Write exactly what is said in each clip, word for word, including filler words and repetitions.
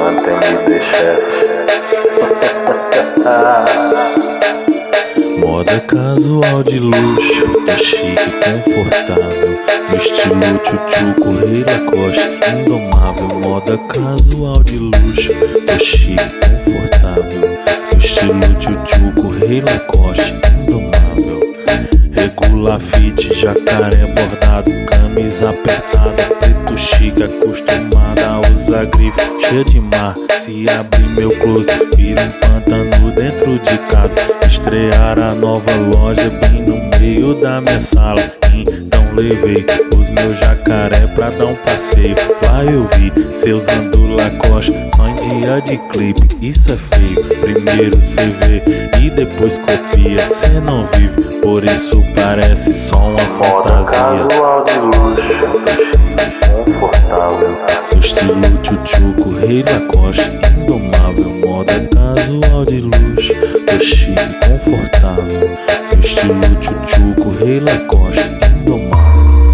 Mantém-me chefe. Moda casual de luxo, chique, confortável, no estilo tchutchuco, Rei Lacoste, indomável. Moda casual de luxo, chique, confortável, no estilo tchutchuco, Rei Lacoste, indomável. Regular fit, jacaré bordado, camisa apertada, preto chique, acostumada a usar grife, cheia de mar. Se abrir meu close, vira um pântano dentro de casa. Estrear a nova loja bem no meio da minha sala. Então levei os meus jacaré pra dar um passeio. Lá eu vi cê usando Lacoste só em dia de clipe. Isso é feio, primeiro cê vê e depois copia. Cê não vive, por isso parece só uma fantasia. Casual de luxo, confortável, no estilo tchutchuco, Rei Lacoste, indomável. Moda casual de luxo, chique, confortável, no estilo tchutchuco, Rei Lacoste, indomável.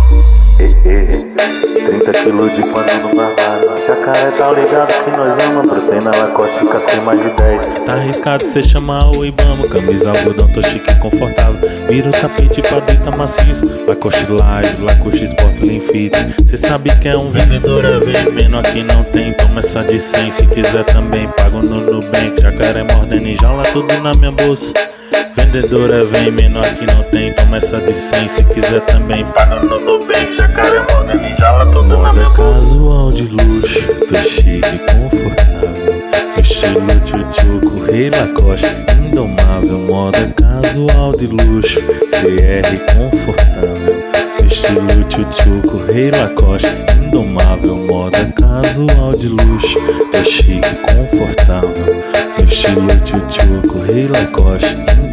trinta quilos de pano no armário. Jacaré tá ligado que nós ama. Proteína Lacoste fica sem mais de dez. Tá arriscado cê chamar o Ibama. Camisa algodão, tô chique e confortável. Vira o tapete pra deitar maciço. Lacoste Live, Lacoste Sport Slim Fit. Cê sabe que é um vendedor, é bem menor que não tem. Toma essa de cem, se quiser também pago no Nubank. Jacaré mordendo e jala tudo na minha bolsa. Vendedora vem menor que não tem, toma essa de cem, se quiser também paga no Nubank. Jacaré mordendo e jala tudo na minha bolsa. Casual de luxo, tô chique, confortável, no estilo tchutchuco, Rei Lacoste, indomável. Moda casual de luxo, C R confortável, no estilo tchutchuco, Rei Lacoste, indomável. Moda casual de luxo, tô chique, confortável, no estilo tchutchuco, Rei Lacoste, indomável.